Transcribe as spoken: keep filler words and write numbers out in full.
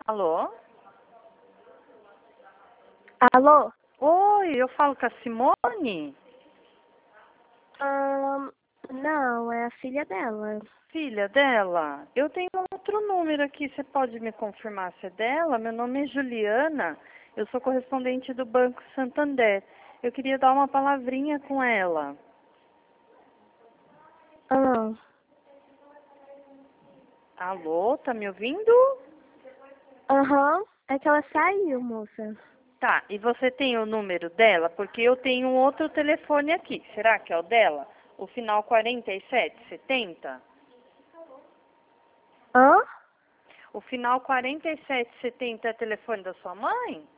Alô? Alô? Oi, eu falo com a Simone? Ahn, não, é a filha dela. Filha dela? Eu tenho outro número aqui, você pode me confirmar se é dela? Meu nome é Juliana, eu sou correspondente do Banco Santander. Eu queria dar uma palavrinha com ela. Ah, Alô, tá me ouvindo? aham, é que ela saiu, moça. Tá, e você tem o número dela? Porque eu tenho um outro telefone aqui. Será que é o dela? O final quarenta e sete setenta? Hã? O final quarenta e sete setenta é telefone da sua mãe?